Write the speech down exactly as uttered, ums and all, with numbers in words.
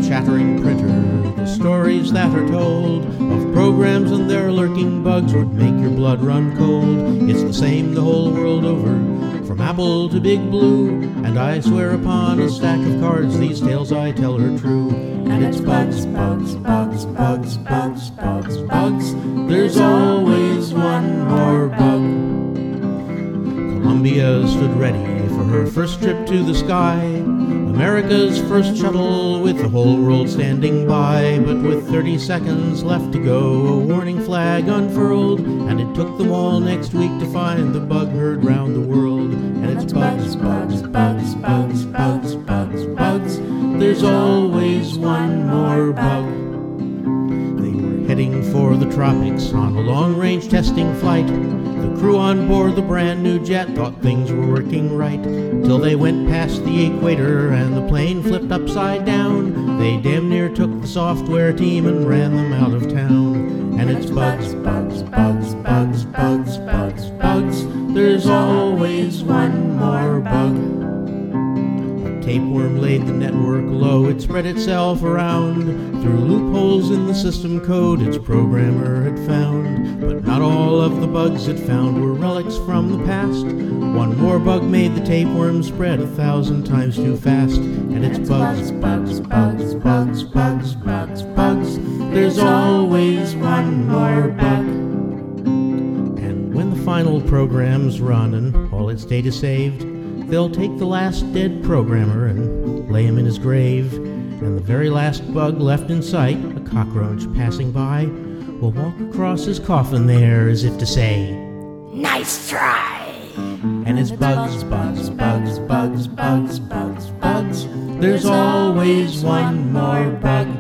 chattering printer, the stories that are told of programs and their lurking bugs would make your blood run cold. It's the same the whole world over, from Apple to Big Blue, and I swear upon a stack of cards these tales I tell are true. And it's bugs, bugs, bugs, bugs, bugs, bugs, bugs. There's always one more bug. Columbia stood ready for her first trip to the sky, America's first shuttle with the whole world standing by. But with thirty seconds left to go, a warning flag unfurled, and it took them all next week to find the bug heard round the world. And it's bugs, bugs, bugs, bugs, bugs, bugs, bugs. There's always one more bug. They were heading for the tropics on a long-range testing flight. The crew on board the brand new jet thought things were working right, till they went past the equator and the plane flipped upside down. They damn near took the software team and ran them out of town. And it's bugs, bugs, bugs, bugs, bugs, bugs, bugs. There's always one more bug. A tapeworm laid the network low, it spread itself around through loopholes in the system code its programmer had found. But not all of the bugs it found were relics from the past. One more bug made the tapeworm spread a thousand times too fast. And it's bugs, bugs, bugs, bugs, bugs, bugs, bugs. There's always one more bug. And when the final program's run and all its data saved, they'll take the last dead programmer and lay him in his grave. And the very last bug left in sight, a cockroach passing by, will walk across his coffin there as if to say, "Nice try!" And it's bugs, bugs, bugs, bugs, bugs, bugs, bugs. There's always one more bug.